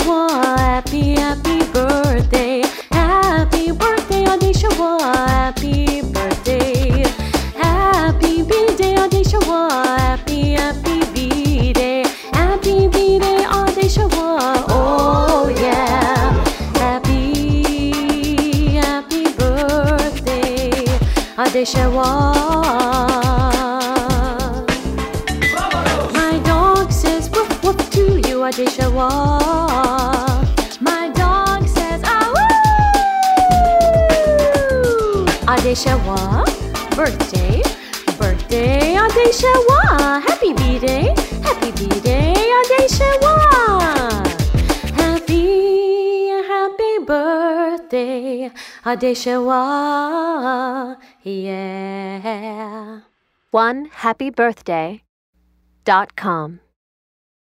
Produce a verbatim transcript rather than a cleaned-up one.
Adeshawa, happy, happy birthday. Happy birthday, Adeshawa, happy birthday. Happy B-Day, Adeshawa, happy, happy B-Day. Happy B-Day, Adeshawa, oh yeah. Happy, happy birthday, Adeshawa. Adeshawa. My dog says ah woo! Adeshawa, birthday, birthday, Adeshawa. Happy B-Day, happy B-Day, Adeshawa. Happy, happy birthday, Adeshawa. Yeah. one happy birthday dot com